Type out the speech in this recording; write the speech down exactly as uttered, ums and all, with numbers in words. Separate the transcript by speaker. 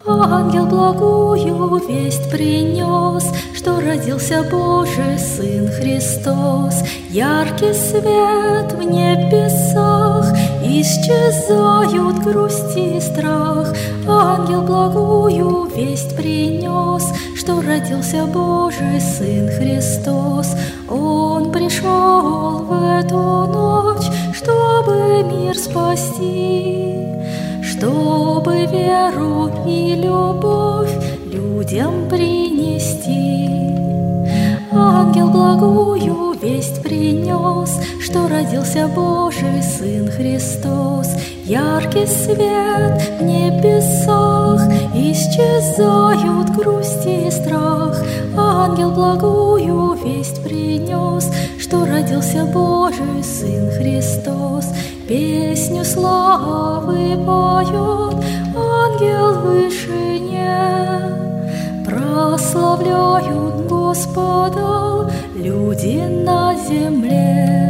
Speaker 1: Ангел благую весть принес, что родился Божий Сын Христос. Яркий свет в небесах, исчезают грусть и страх. Ангел благую весть принес, что родился Божий Сын Христос. Он пришел в эту ночь, чтобы мир спасти, чтобы веру и любовь людям принести. Ангел благую весть принес, что родился Божий Сын Христос. Яркий свет в небесах, исчезают грусть и страх. Ангел благую весть принес, что родился Божий Сын Христос. Песню славы поет ангел в вышине, прославляют Господа люди на земле.